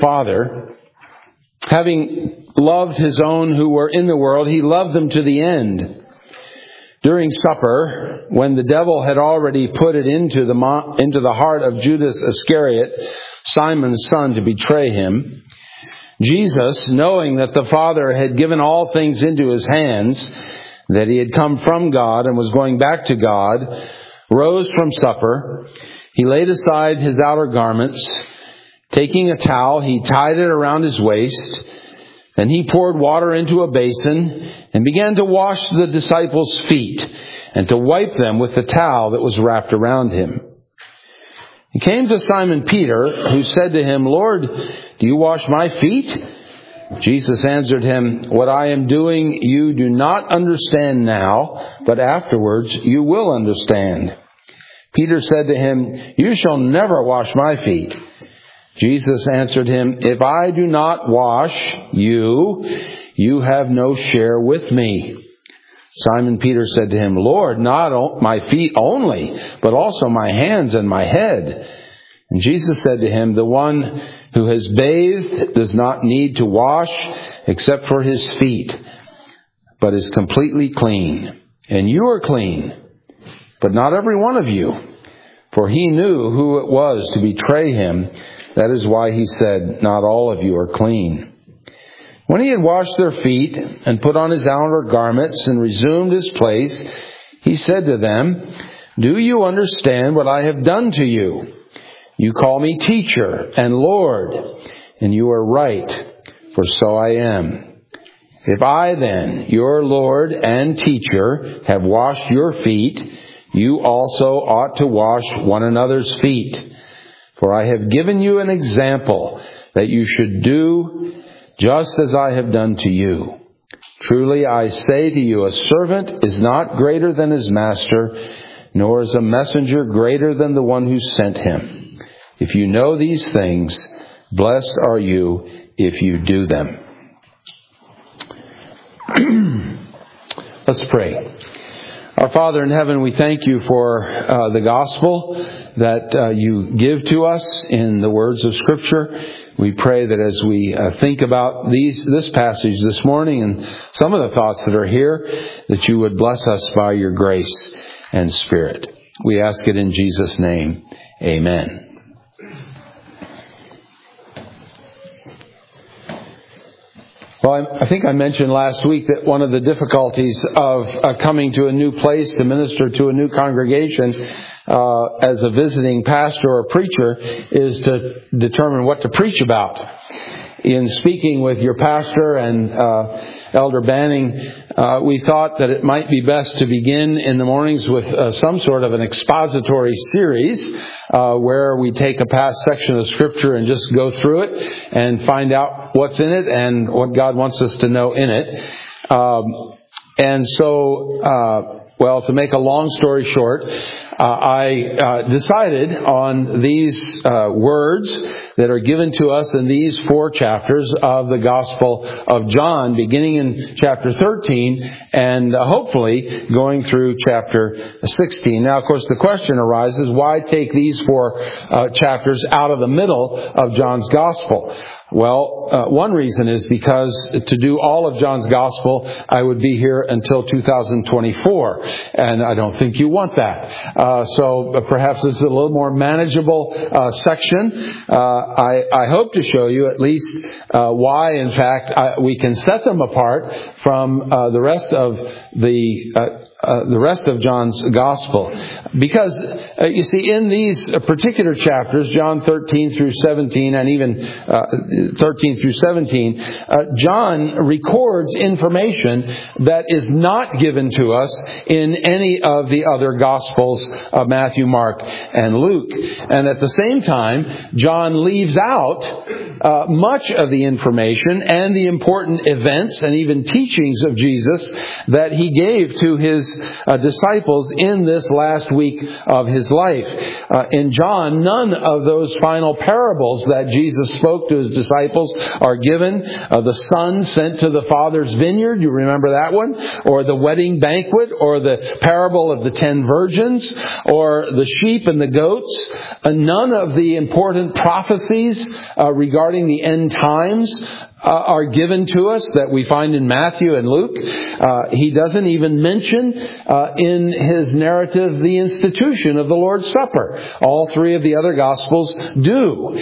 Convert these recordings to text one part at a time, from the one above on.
Father, having loved his own who were in the world, he loved them to the end. During supper, when the devil had already put it into the heart of Judas Iscariot, Simon's son, to betray him, Jesus, knowing that the Father had given all things into his hands, that he had come from God and was going back to God, rose from supper. He laid aside his outer garments. Taking a towel, he tied it around his waist. Then he poured water into a basin and began to wash the disciples' feet and to wipe them with the towel that was wrapped around him. He came to Simon Peter, who said to him, "Lord, do you wash my feet?" Jesus answered him, "What I am doing you do not understand now, but afterwards you will understand." Peter said to him, "You shall never wash my feet." Jesus answered him, "If I do not wash you, you have no share with me." Simon Peter said to him, "Lord, not my feet only, but also my hands and my head." And Jesus said to him, "The one who has bathed does not need to wash except for his feet, but is completely clean. And you are clean, but not every one of you." For he knew who it was to betray him. That is why he said, "Not all of you are clean." When he had washed their feet and put on his outer garments and resumed his place, he said to them, "Do you understand what I have done to you? You call me teacher and Lord, and you are right, for so I am. If I then, your Lord and teacher, have washed your feet, you also ought to wash one another's feet. For I have given you an example that you should do just as I have done to you. Truly I say to you, a servant is not greater than his master, nor is a messenger greater than the one who sent him. If you know these things, blessed are you if you do them." Let's pray. Our Father in heaven, we thank you for the gospel that you give to us in the words of Scripture. We pray that as we think about this passage this morning and some of the thoughts that are here, that you would bless us by your grace and Spirit. We ask it in Jesus' name. Amen. Well, I think I mentioned last week that one of the difficulties of coming to a new place to minister to a new congregation as a visiting pastor or preacher is to determine what to preach about. In speaking with your pastor and Elder Banning, we thought that it might be best to begin in the mornings with some sort of an expository series where we take a past section of Scripture and just go through it and find out what's in it and what God wants us to know in it. To make a long story short, I decided on these words that are given to us in these 4 chapters of the Gospel of John, beginning in chapter 13 and hopefully going through chapter 16. Now, of course, the question arises, why take these 4 chapters out of the middle of John's Gospel? Well, one reason is because to do all of John's Gospel, I would be here until 2024, and I don't think you want that. So perhaps this is a little more manageable section. I hope to show you at least why, in fact, we can set them apart from the rest of John's Gospel. Because, you see, in these particular chapters, John 13 through 17 and even 13 through 17, John records information that is not given to us in any of the other Gospels of Matthew, Mark, and Luke. And at the same time, John leaves out much of the information and the important events and even teachings of Jesus that he gave to his disciples in this last week of his life. In John, none of those final parables that Jesus spoke to his disciples are given. The son sent to the Father's vineyard, you remember that one? Or the wedding banquet, or the parable of the 10 virgins, or the sheep and the goats. None of the important prophecies regarding the end times are given to us that we find in Matthew and Luke. He doesn't even mention in his narrative the institution of the Lord's Supper. All 3 of the other Gospels do.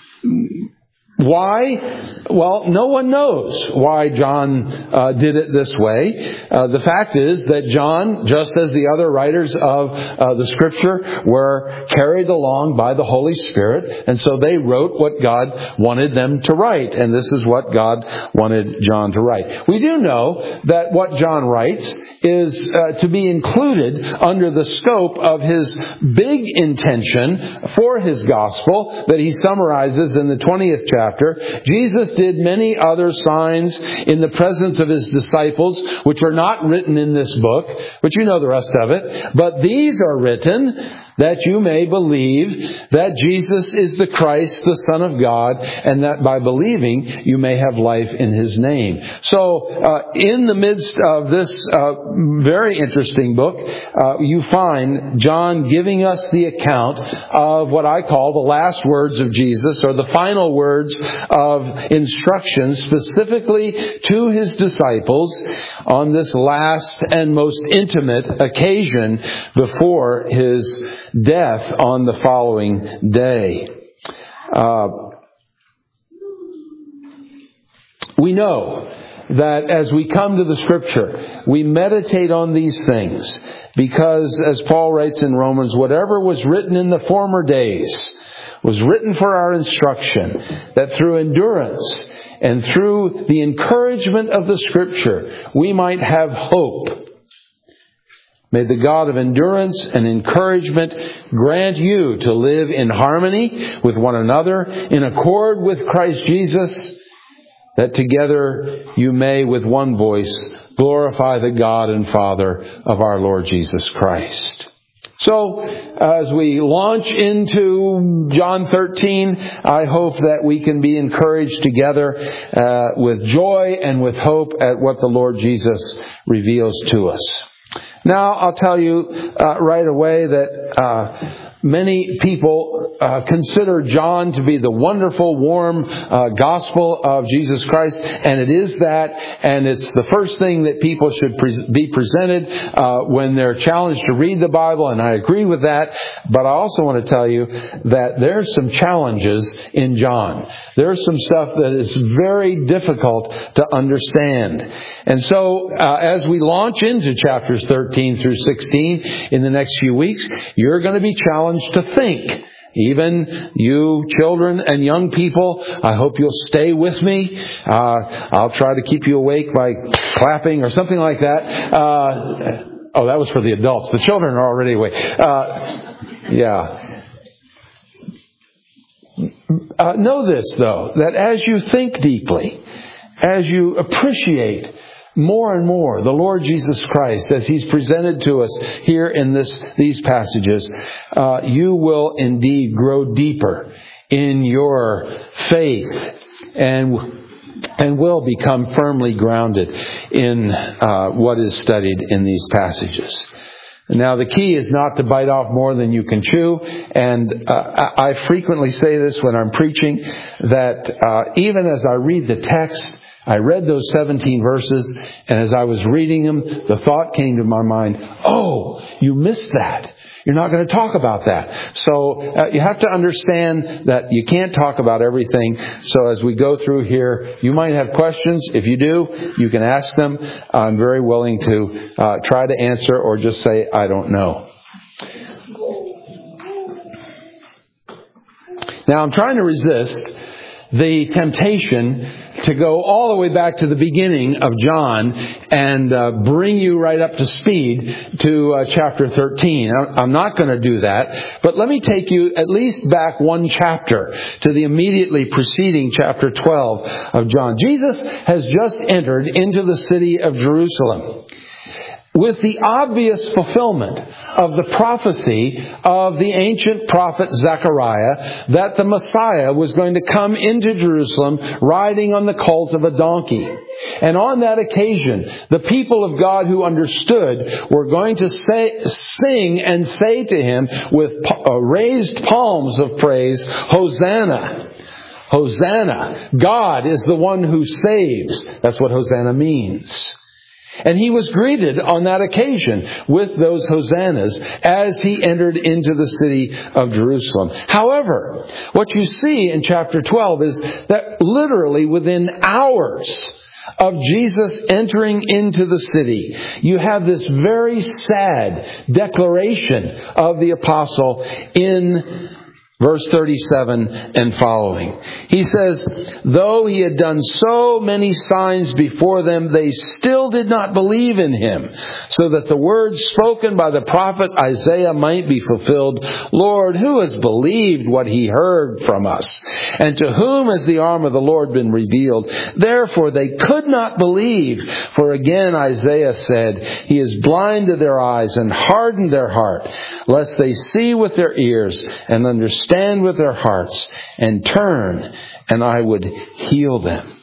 Why? Well, no one knows why John did it this way. The fact is that John, just as the other writers of the Scripture, were carried along by the Holy Spirit, and so they wrote what God wanted them to write, and this is what God wanted John to write. We do know that what John writes is to be included under the scope of his big intention for his Gospel that he summarizes in the 20th chapter. Jesus did many other signs in the presence of his disciples, which are not written in this book, but you know the rest of it. But these are written that you may believe that Jesus is the Christ, the Son of God, and that by believing you may have life in his name. So, in the midst of this very interesting book, you find John giving us the account of what I call the last words of Jesus, or the final words of instruction specifically to his disciples on this last and most intimate occasion before his death on the following day. We know that as we come to the Scripture, we meditate on these things because, as Paul writes in Romans, whatever was written in the former days was written for our instruction, that through endurance and through the encouragement of the Scripture, we might have hope. May the God of endurance and encouragement grant you to live in harmony with one another, in accord with Christ Jesus, that together you may with one voice glorify the God and Father of our Lord Jesus Christ. So, as we launch into John 13, I hope that we can be encouraged together with joy and with hope at what the Lord Jesus reveals to us. Now, I'll tell you right away that many people consider John to be the wonderful, warm gospel of Jesus Christ, and it is that, and it's the first thing that people should be presented when they're challenged to read the Bible, and I agree with that, but I also want to tell you that there's some challenges in John. There's some stuff that is very difficult to understand. And so, as we launch into chapters 13 through 16 in the next few weeks, you're going to be challenged to think. Even you children and young people, I hope you'll stay with me. I'll try to keep you awake by clapping or something like that. Oh, that was for the adults. The children are already awake. Yeah. Know this, though, that as you think deeply, as you appreciate more and more the Lord Jesus Christ as He's presented to us here in these passages, you will indeed grow deeper in your faith and will become firmly grounded in what is studied in these passages. Now, the key is not to bite off more than you can chew, and I frequently say this when I'm preaching, that even as I read the text, I read those 17 verses, and as I was reading them, the thought came to my mind, oh, you missed that. You're not going to talk about that. So you have to understand that you can't talk about everything. So as we go through here, you might have questions. If you do, you can ask them. I'm very willing to try to answer or just say, I don't know. Now, I'm trying to resist the temptation to go all the way back to the beginning of John and bring you right up to speed to chapter 13. I'm not going to do that, but let me take you at least back one chapter to the immediately preceding chapter 12 of John. Jesus has just entered into the city of Jerusalem. with the obvious fulfillment of the prophecy of the ancient prophet Zechariah that the Messiah was going to come into Jerusalem riding on the colt of a donkey. And on that occasion, the people of God who understood were going to sing and say to Him with raised palms of praise, Hosanna! Hosanna! God is the one who saves. That's what Hosanna means. And He was greeted on that occasion with those hosannas as He entered into the city of Jerusalem. However, what you see in chapter 12 is that literally within hours of Jesus entering into the city, you have this very sad declaration of the apostle in verse 37 and following. He says, though He had done so many signs before them, they still did not believe in Him, so that the words spoken by the prophet Isaiah might be fulfilled. Lord, who has believed what he heard from us? And to whom has the arm of the Lord been revealed? Therefore they could not believe. For again Isaiah said, He has blinded their eyes and hardened their heart, lest they see with their ears and understand with their hearts and turn, and I would heal them.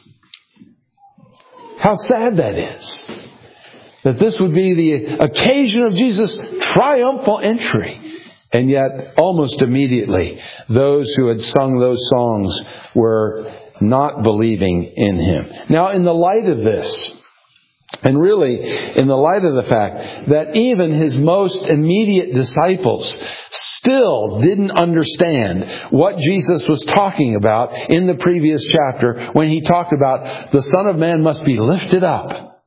How sad that is. That this would be the occasion of Jesus' triumphal entry. And yet, almost immediately, those who had sung those songs were not believing in Him. Now, in the light of this, and really in the light of the fact that even His most immediate disciples still didn't understand what Jesus was talking about in the previous chapter when He talked about the Son of Man must be lifted up.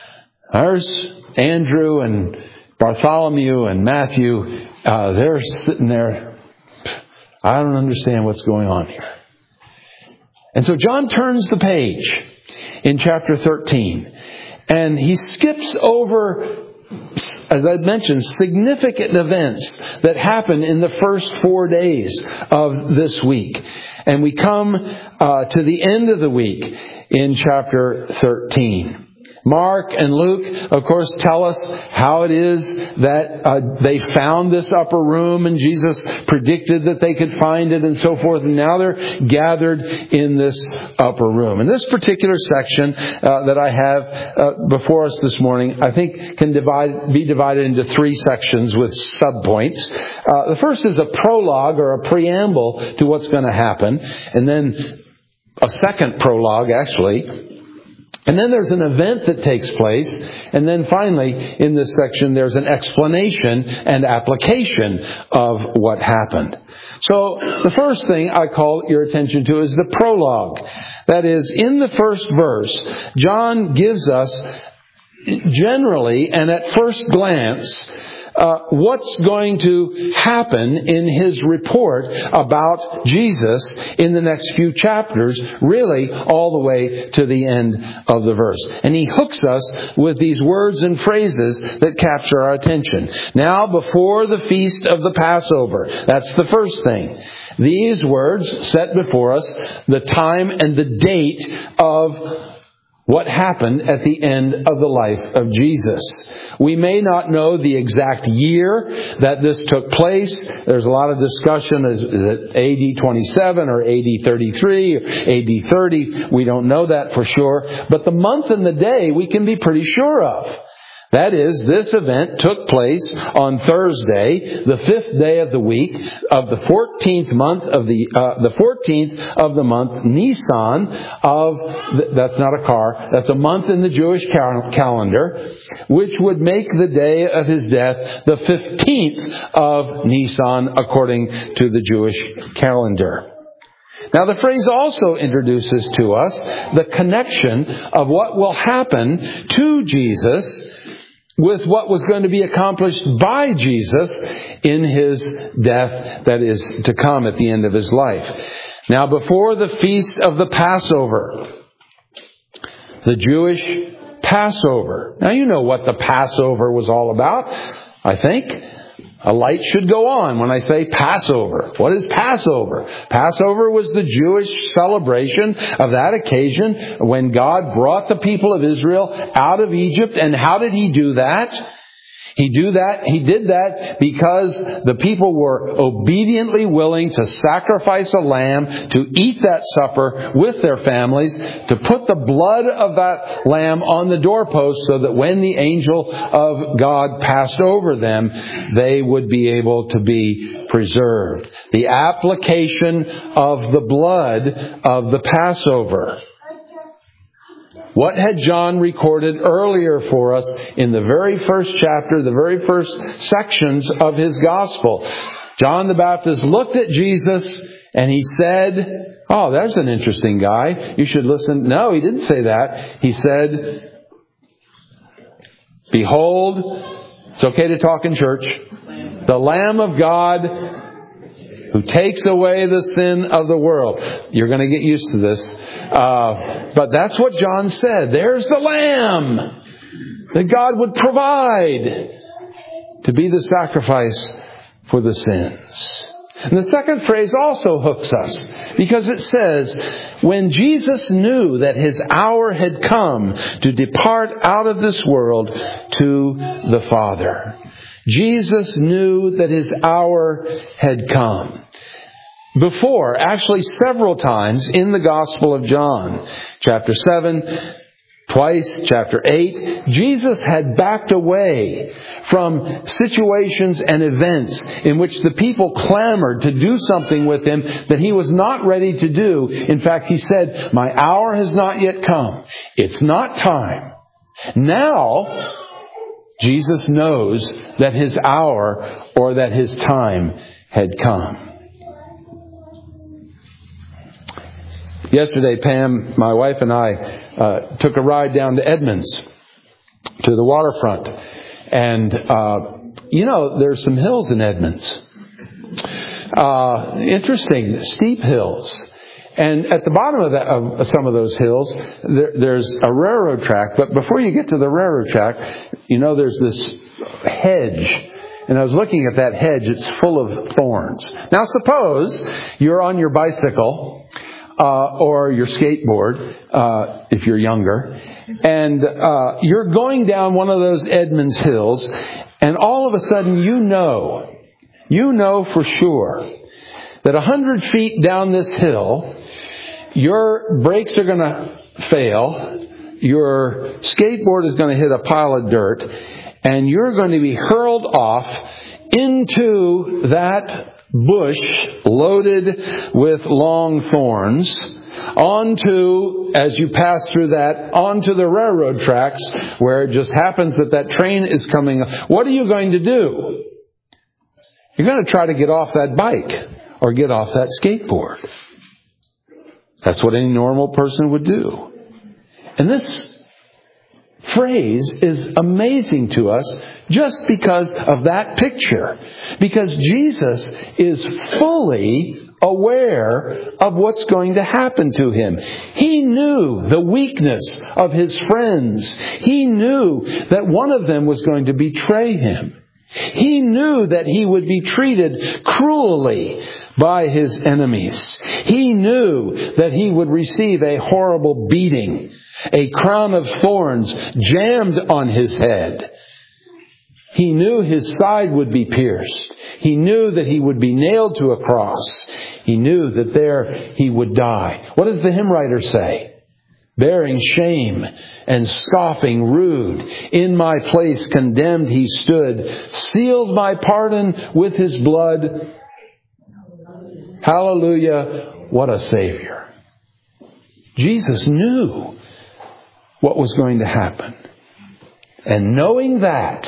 There's Andrew and Bartholomew and Matthew. They're sitting there. I don't understand what's going on here. And so John turns the page in chapter 13. And he skips over, as I mentioned, significant events that happen in the first 4 days of this week. And we come to the end of the week in chapter 13. Mark and Luke, of course, tell us how it is that they found this upper room and Jesus predicted that they could find it and so forth. And now they're gathered in this upper room. And this particular section that I have before us this morning, I think can be divided into 3 sections with subpoints. The first is a prologue or a preamble to what's going to happen. And then a second prologue, actually. And then there's an event that takes place. And then finally, in this section, there's an explanation and application of what happened. So the first thing I call your attention to is the prologue. That is, in the first verse, John gives us generally and at first glance what's going to happen in his report about Jesus in the next few chapters, really all the way to the end of the verse. And he hooks us with these words and phrases that capture our attention. Now, before the feast of the Passover. That's the first thing. These words set before us the time and the date of what happened at the end of the life of Jesus. We may not know the exact year that this took place. There's a lot of discussion. Is it AD 27 or AD 33 or AD 30? We don't know that for sure. But the month and the day we can be pretty sure of. That is, this event took place on Thursday, the 5th day of the week of the 14th month of the 14th of the month, Nisan that's not a car, that's a month in the Jewish calendar, which would make the day of his death the 15th of Nisan according to the Jewish calendar. Now the phrase also introduces to us the connection of what will happen to Jesus with what was going to be accomplished by Jesus in his death that is to come at the end of his life. Now, before the feast of the Passover, the Jewish Passover. Now, you know what the Passover was all about, I think. A light should go on when I say Passover. What is Passover? Passover was the Jewish celebration of that occasion when God brought the people of Israel out of Egypt. And how did He do that? He did that because the people were obediently willing to sacrifice a lamb, to eat that supper with their families, to put the blood of that lamb on the doorpost so that when the angel of God passed over them, they would be able to be preserved. The application of the blood of the Passover. What had John recorded earlier for us in the very first chapter, the very first sections of his gospel? John the Baptist looked at Jesus and he said, "Oh, there's an interesting guy. You should listen." No, he didn't say that. He said, "Behold," it's okay to talk in church, "the Lamb of God who takes away the sin of the world." You're going to get used to this. But that's what John said. There's the Lamb that God would provide to be the sacrifice for the sins. And the second phrase also hooks us because it says, when Jesus knew that His hour had come to depart out of this world to the Father. Jesus knew that His hour had come. Before, actually several times in the Gospel of John, chapter 7, twice, chapter 8, Jesus had backed away from situations and events in which the people clamored to do something with Him that He was not ready to do. In fact, He said, "My hour has not yet come. It's not time." Now, Jesus knows that His hour or that His time had come. Yesterday, Pam, my wife, and I took a ride down to Edmonds, to the waterfront. And, there's some hills in Edmonds. Interesting, steep hills. And at the bottom of some of those hills, there's a railroad track. But before you get to the railroad track, there's this hedge. And I was looking at that hedge. It's full of thorns. Now, suppose you're on your bicycle or your skateboard, if you're younger, and you're going down one of those Edmonds hills, and all of a sudden you know for sure that 100 feet down this hill, your brakes are going to fail, your skateboard is going to hit a pile of dirt, and you're going to be hurled off into that bush loaded with long thorns, as you pass through that, onto the railroad tracks where it just happens that train is coming. What are you going to do? You're going to try to get off that bike or get off that skateboard. That's what any normal person would do. And this phrase is amazing to us just because of that picture. Because Jesus is fully aware of what's going to happen to Him. He knew the weakness of His friends. He knew that one of them was going to betray Him. He knew that He would be treated cruelly by His enemies. He knew that He would receive a horrible beating, a crown of thorns jammed on His head. He knew His side would be pierced. He knew that He would be nailed to a cross. He knew that there He would die. What does the hymn writer say? Bearing shame and scoffing rude, in my place condemned He stood, sealed my pardon with His blood. Hallelujah, what a Savior. Jesus knew what was going to happen. And knowing that,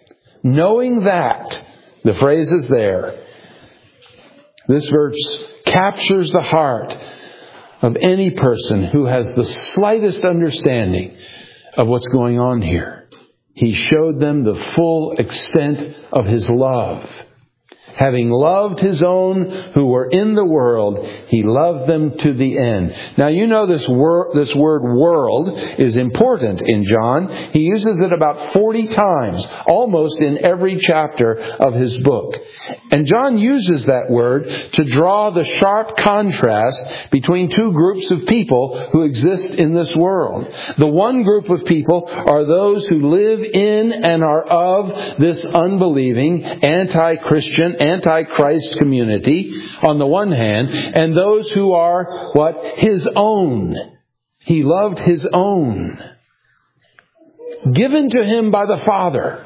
the phrase is there, this verse captures the heart of any person who has the slightest understanding of what's going on here. He showed them the full extent of His love. Having loved His own who were in the world, He loved them to the end. Now you know this word world is important in John. He uses it about 40 times, almost in every chapter of his book. And John uses that word to draw the sharp contrast between two groups of people who exist in this world. The one group of people are those who live in and are of this unbelieving, anti-Christian, anti-Christ community on the one hand, and those who are, His own. He loved His own. Given to Him by the Father.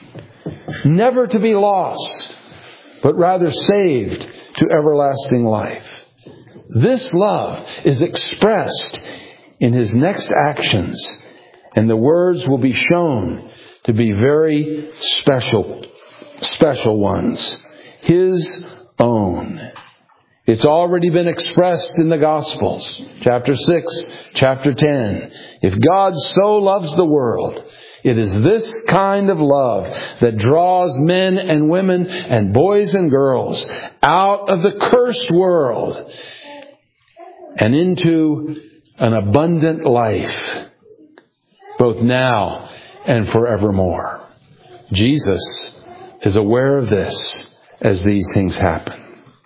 Never to be lost, but rather saved to everlasting life. This love is expressed in His next actions, and the words will be shown to be very special ones. His own. It's already been expressed in the Gospels. Chapter 6, chapter 10. If God so loves the world, it is this kind of love that draws men and women and boys and girls out of the cursed world and into an abundant life, both now and forevermore. Jesus is aware of this as these things happen.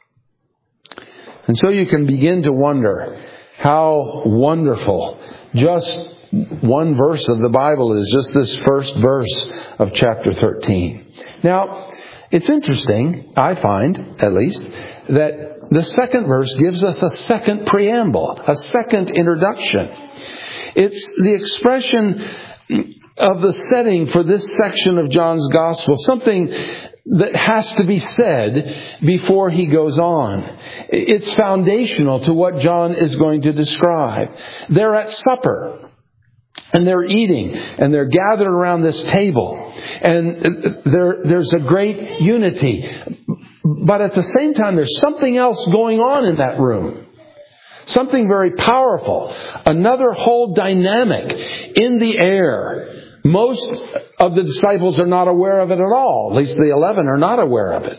And so you can begin to wonder how wonderful just one verse of the Bible is, just this first verse of chapter 13. Now, it's interesting, I find, at least, that the second verse gives us a second preamble, a second introduction. It's the expression of the setting for this section of John's Gospel, something that has to be said before he goes on. It's foundational to what John is going to describe. They're at supper. And they're eating, and they're gathered around this table. And there's a great unity. But at the same time, there's something else going on in that room. Something very powerful. Another whole dynamic in the air. Most of the disciples are not aware of it at all. At least the 11 are not aware of it.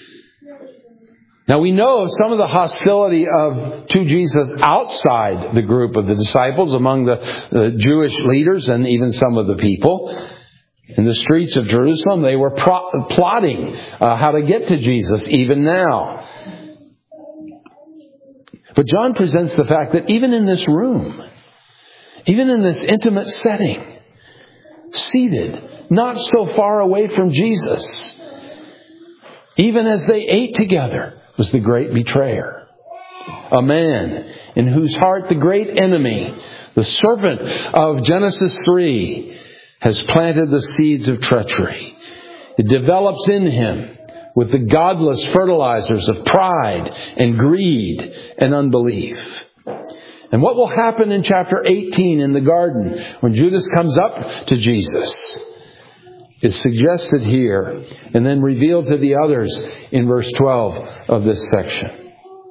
Now we know some of the hostility to Jesus outside the group of the disciples, among the Jewish leaders and even some of the people. In the streets of Jerusalem, they were plotting how to get to Jesus even now. But John presents the fact that even in this room, even in this intimate setting, seated, not so far away from Jesus, even as they ate together, was the great betrayer. A man in whose heart the great enemy, the serpent of Genesis 3, has planted the seeds of treachery. It develops in him with the godless fertilizers of pride and greed and unbelief. And what will happen in chapter 18 in the garden when Judas comes up to Jesus is suggested here and then revealed to the others in verse 12 of this section.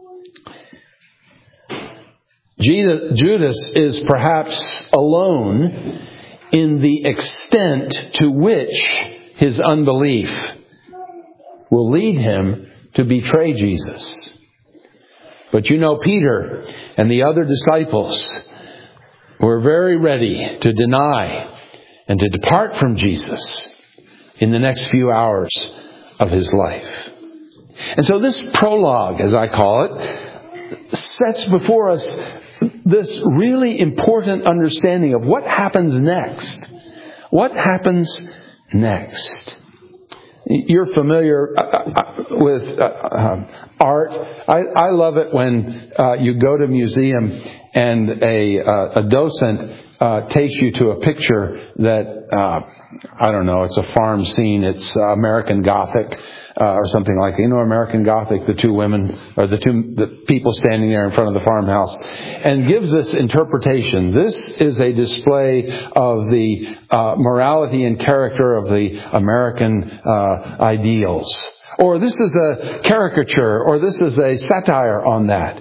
Judas is perhaps alone in the extent to which his unbelief will lead him to betray Jesus. But you know, Peter and the other disciples were very ready to deny and to depart from Jesus in the next few hours of his life. And so this prologue, as I call it, sets before us this really important understanding of what happens next. What happens next? You're familiar with art. I love it when you go to a museum and a docent takes you to a picture that I don't know, it's a farm scene, it's American Gothic or something like that. You know American Gothic, the two women, or the people standing there in front of the farmhouse, and gives this interpretation. This is a display of the morality and character of the American ideals. Or this is a caricature, or this is a satire on that.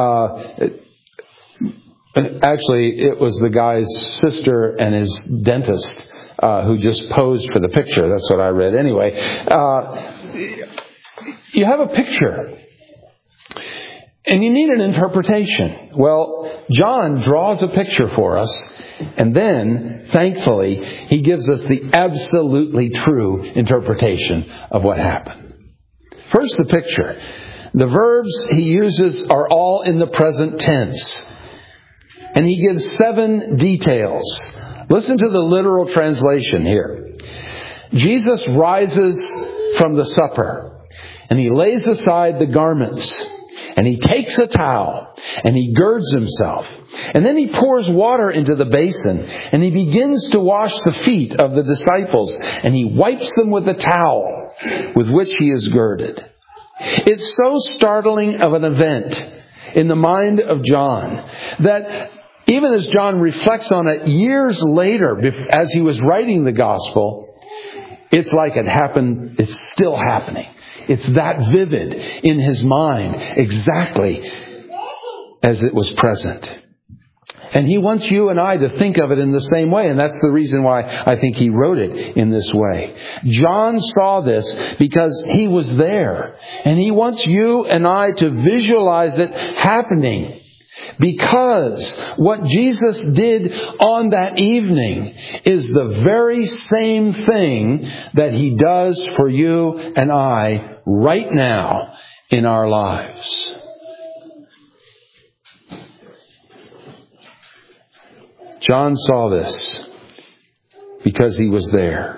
Actually, it was the guy's sister and his dentist who just posed for the picture. That's what I read. Anyway, you have a picture. And you need an interpretation. Well, John draws a picture for us, and then, thankfully, he gives us the absolutely true interpretation of what happened. First, the picture. The verbs he uses are all in the present tense. And he gives 7 details. Listen to the literal translation here. Jesus rises from the supper, and he lays aside the garments, and he takes a towel, and he girds himself. And then he pours water into the basin, and he begins to wash the feet of the disciples, and he wipes them with the towel with which he is girded. It's so startling of an event in the mind of John that even as John reflects on it years later, as he was writing the gospel, it's like it happened, it's still happening. It's that vivid in his mind, exactly as it was present. And he wants you and I to think of it in the same way, and that's the reason why I think he wrote it in this way. John saw this because he was there, and he wants you and I to visualize it happening. Because what Jesus did on that evening is the very same thing that he does for you and I right now in our lives. John saw this because he was there.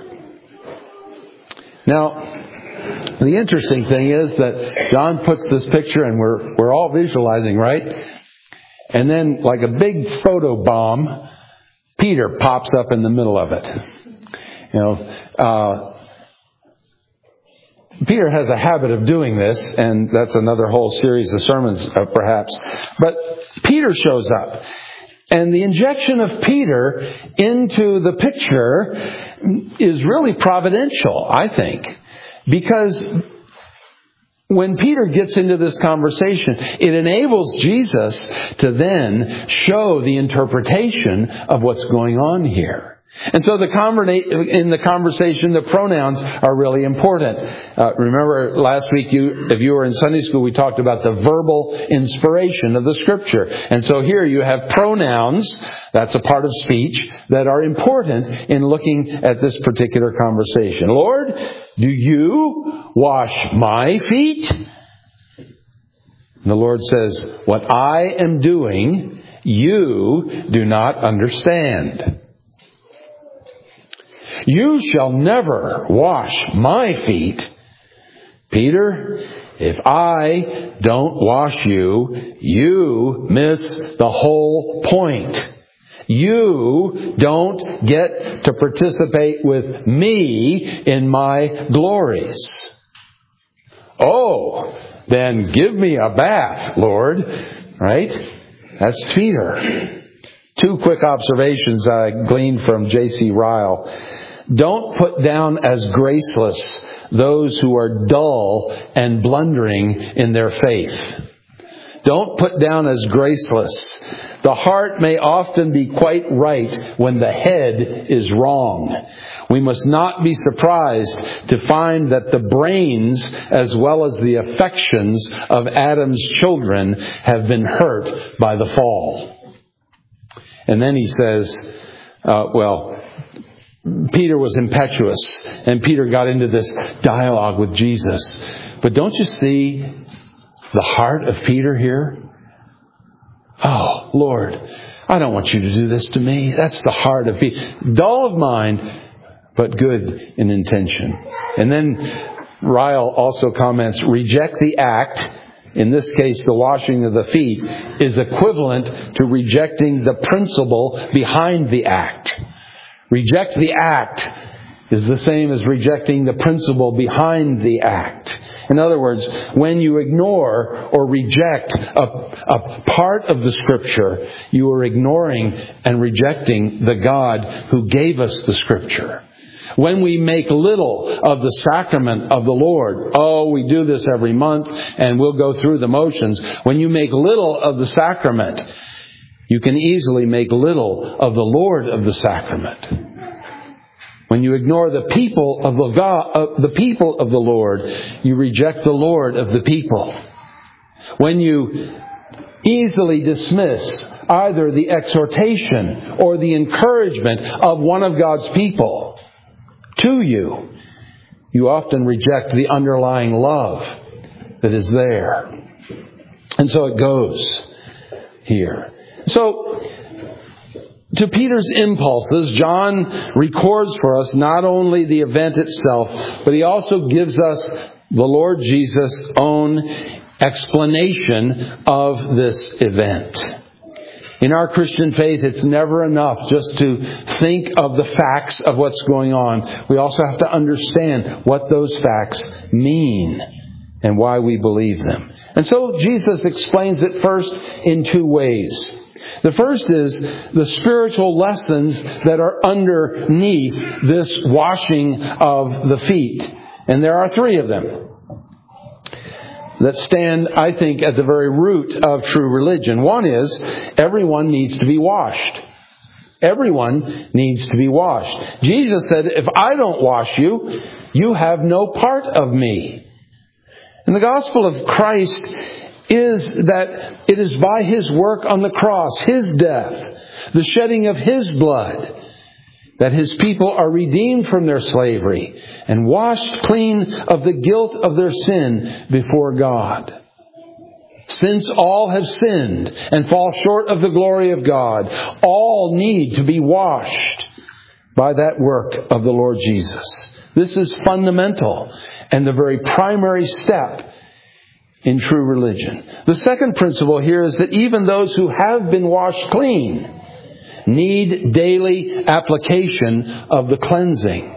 Now, the interesting thing is that John puts this picture, and we're all visualizing, right? And then, like a big photo bomb, Peter pops up in the middle of it. Peter has a habit of doing this, and that's another whole series of sermons, perhaps. But Peter shows up. And the injection of Peter into the picture is really providential, I think. Because when Peter gets into this conversation, it enables Jesus to then show the interpretation of what's going on here. And so in the conversation, the pronouns are really important. Remember last week, if you were in Sunday school, we talked about the verbal inspiration of the Scripture. And so here you have pronouns, that's a part of speech, that are important in looking at this particular conversation. Lord, do you wash my feet? And the Lord says, what I am doing, you do not understand. You shall never wash my feet. Peter, if I don't wash you, you miss the whole point. You don't get to participate with me in my glories. Oh, then give me a bath, Lord. Right? That's Peter. 2 quick observations I gleaned from J.C. Ryle. Don't put down as graceless those who are dull and blundering in their faith. Don't put down as graceless. The heart may often be quite right when the head is wrong. We must not be surprised to find that the brains as well as the affections of Adam's children have been hurt by the fall. And then he says, Peter was impetuous, and Peter got into this dialogue with Jesus. But don't you see the heart of Peter here? Oh, Lord, I don't want you to do this to me. That's the heart of Peter. Dull of mind, but good in intention. And then Ryle also comments, reject the act, in this case the washing of the feet, is equivalent to rejecting the principle behind the act. Reject the act is the same as rejecting the principle behind the act. In other words, when you ignore or reject a part of the Scripture, you are ignoring and rejecting the God who gave us the Scripture. When we make little of the sacrament of the Lord, we do this every month and we'll go through the motions. When you make little of the sacrament, you can easily make little of the Lord of the sacrament. When you ignore the people of the Lord, you reject the Lord of the people. When you easily dismiss either the exhortation or the encouragement of one of God's people to you, you often reject the underlying love that is there. And so it goes here. So, to Peter's impulses, John records for us not only the event itself, but he also gives us the Lord Jesus' own explanation of this event. In our Christian faith, it's never enough just to think of the facts of what's going on. We also have to understand what those facts mean and why we believe them. And so Jesus explains it first in two ways. The first is the spiritual lessons that are underneath this washing of the feet. And there are three of them that stand, I think, at the very root of true religion. One is, everyone needs to be washed. Everyone needs to be washed. Jesus said, if I don't wash you, you have no part of me. And the gospel of Christ is that it is by His work on the cross, His death, the shedding of His blood, that His people are redeemed from their slavery and washed clean of the guilt of their sin before God. Since all have sinned and fall short of the glory of God, all need to be washed by that work of the Lord Jesus. This is fundamental and the very primary step in true religion. The second principle here is that even those who have been washed clean need daily application of the cleansing.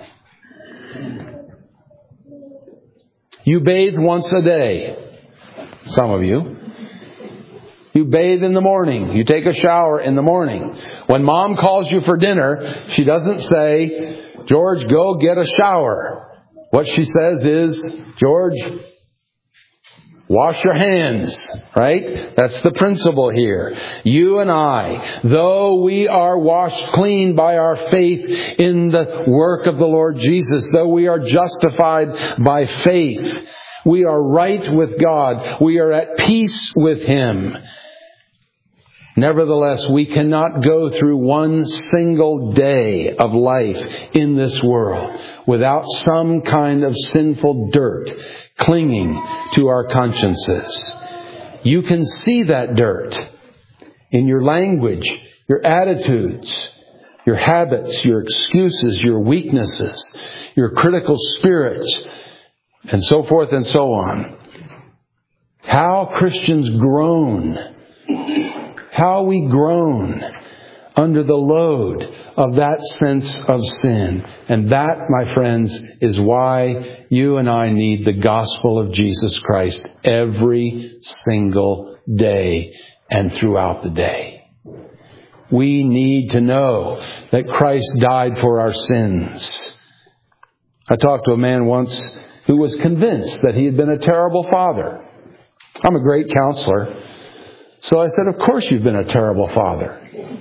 You bathe once a day. Some of you. You bathe in the morning. You take a shower in the morning. When Mom calls you for dinner, she doesn't say, George, go get a shower. What she says is, George, wash your hands, right? That's the principle here. You and I, though we are washed clean by our faith in the work of the Lord Jesus, though we are justified by faith, we are right with God. We are at peace with Him. Nevertheless, we cannot go through one single day of life in this world without some kind of sinful dirt clinging to our consciences. You can see that dirt in your language, your attitudes, your habits, your excuses, your weaknesses, your critical spirits, and so forth and so on. How Christians groan. How we groan under the load of that sense of sin. And that, my friends, is why you and I need the gospel of Jesus Christ every single day and throughout the day. We need to know that Christ died for our sins. I talked to a man once who was convinced that he had been a terrible father. I'm a great counselor. So I said, of course you've been a terrible father.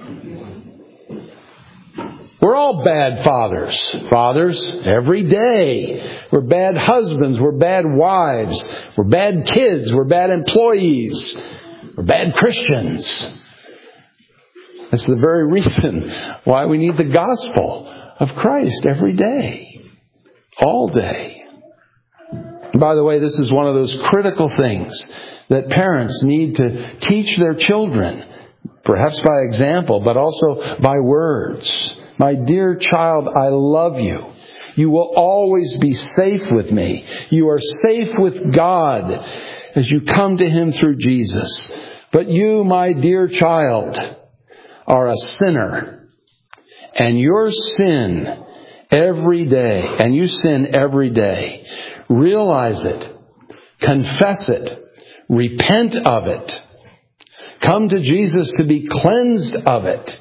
We're all bad fathers. Fathers, every day. We're bad husbands. We're bad wives. We're bad kids. We're bad employees. We're bad Christians. That's the very reason why we need the gospel of Christ every day. All day. By the way, this is one of those critical things that parents need to teach their children, perhaps by example, but also by words. My dear child, I love you. You will always be safe with me. You are safe with God as you come to Him through Jesus. But you, my dear child, are a sinner. And your sin every day, and you sin every day, realize it, confess it, repent of it. Come to Jesus to be cleansed of it.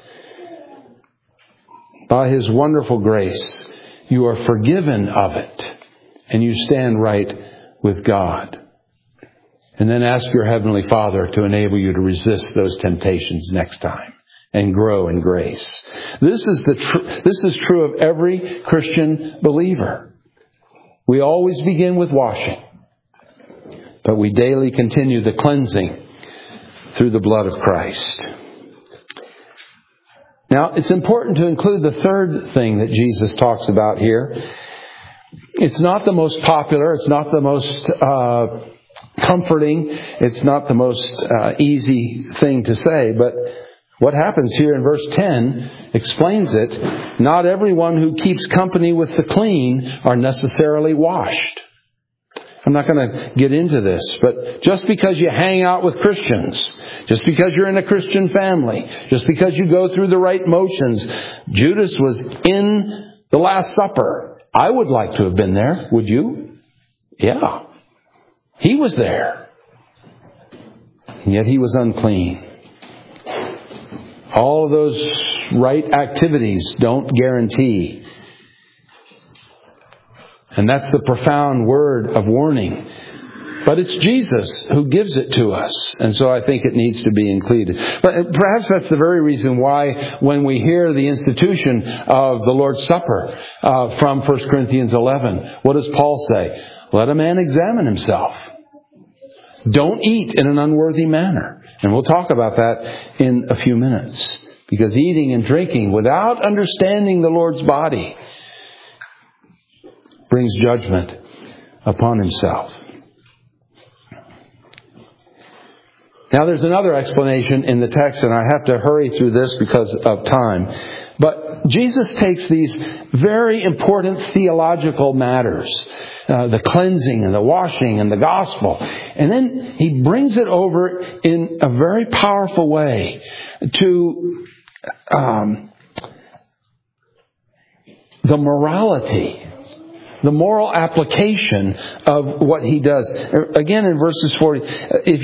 By His wonderful grace, you are forgiven of it. And you stand right with God. And then ask your Heavenly Father to enable you to resist those temptations next time. and grow in grace. This is true of every Christian believer. We always begin with washing, but we daily continue the cleansing through the blood of Christ. Now, it's important to include the third thing that Jesus talks about here. It's not the most popular, it's not the most comforting, it's not the most easy thing to say, but what happens here in verse 10 explains it. Not everyone who keeps company with the clean are necessarily washed. I'm not going to get into this, but just because you hang out with Christians, just because you're in a Christian family, just because you go through the right motions, Judas was in the Last Supper. I would like to have been there. Would you? Yeah. He was there. And yet he was unclean. All of those right activities don't guarantee. And that's the profound word of warning. But it's Jesus who gives it to us. And so I think it needs to be included. But perhaps that's the very reason why when we hear the institution of the Lord's Supper from 1 Corinthians 11, what does Paul say? Let a man examine himself. Don't eat in an unworthy manner. And we'll talk about that in a few minutes. Because eating and drinking without understanding the Lord's body brings judgment upon himself. Now there's another explanation in the text, and I have to hurry through this because of time. But Jesus takes these very important theological matters, the cleansing and the washing and the gospel, and then he brings it over in a very powerful way to the morality, the moral application of what he does. Again, in verses 40, if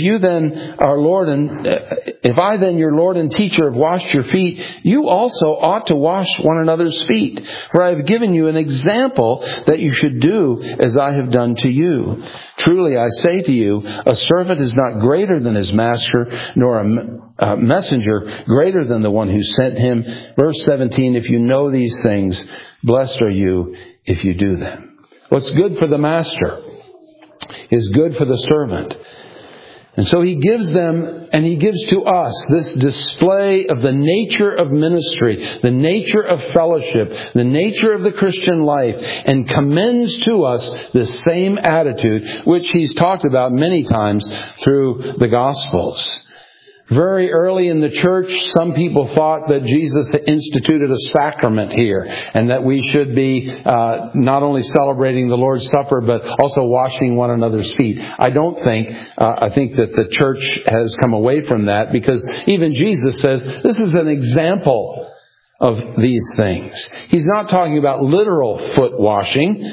I then, your Lord and teacher, have washed your feet, you also ought to wash one another's feet. For I have given you an example that you should do as I have done to you. Truly, I say to you, a servant is not greater than his master, nor a messenger greater than the one who sent him. Verse 17, if you know these things, blessed are you if you do them. What's good for the master is good for the servant. And so he gives them, and he gives to us, this display of the nature of ministry, the nature of fellowship, the nature of the Christian life, and commends to us the same attitude, which he's talked about many times through the Gospels. Very early in the church, some people thought that Jesus instituted a sacrament here, and that we should be not only celebrating the Lord's Supper, but also washing one another's feet. I think that the church has come away from that, because even Jesus says this is an example of these things. He's not talking about literal foot washing,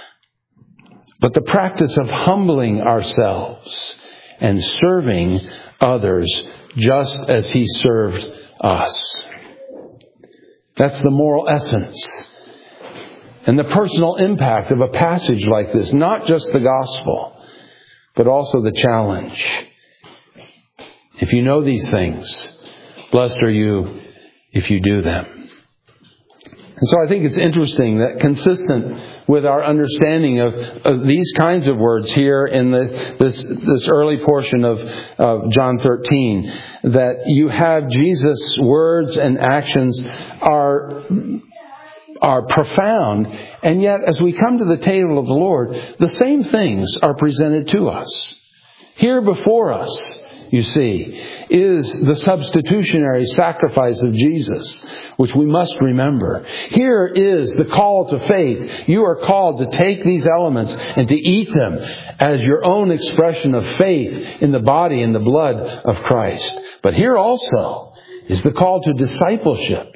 but the practice of humbling ourselves and serving others just as he served us. That's the moral essence and the personal impact of a passage like this. Not just the gospel, but also the challenge. If you know these things, blessed are you if you do them. And so I think it's interesting that, consistent with our understanding of these kinds of words here in this early portion of John 13, that you have Jesus' words and actions are profound, and yet as we come to the table of the Lord, the same things are presented to us. Here before us, you see, is the substitutionary sacrifice of Jesus, which we must remember. Here is the call to faith. You are called to take these elements and to eat them as your own expression of faith in the body and the blood of Christ. But here also is the call to discipleship.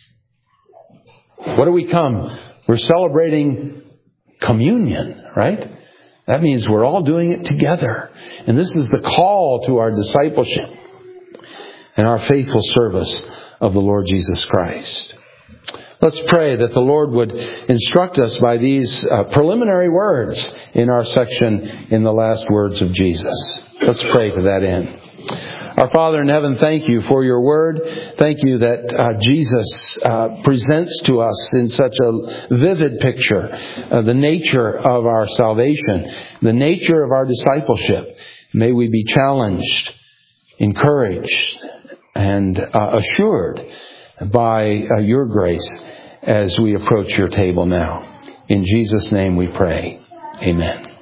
What do we come? We're celebrating communion, right? That means we're all doing it together. And this is the call to our discipleship and our faithful service of the Lord Jesus Christ. Let's pray that the Lord would instruct us by these preliminary words in our section in the last words of Jesus. Let's pray to that end. Our Father in heaven, thank you for your word. Thank you that Jesus presents to us in such a vivid picture the nature of our salvation, the nature of our discipleship. May we be challenged, encouraged, and assured by your grace as we approach your table now. In Jesus' name we pray. Amen.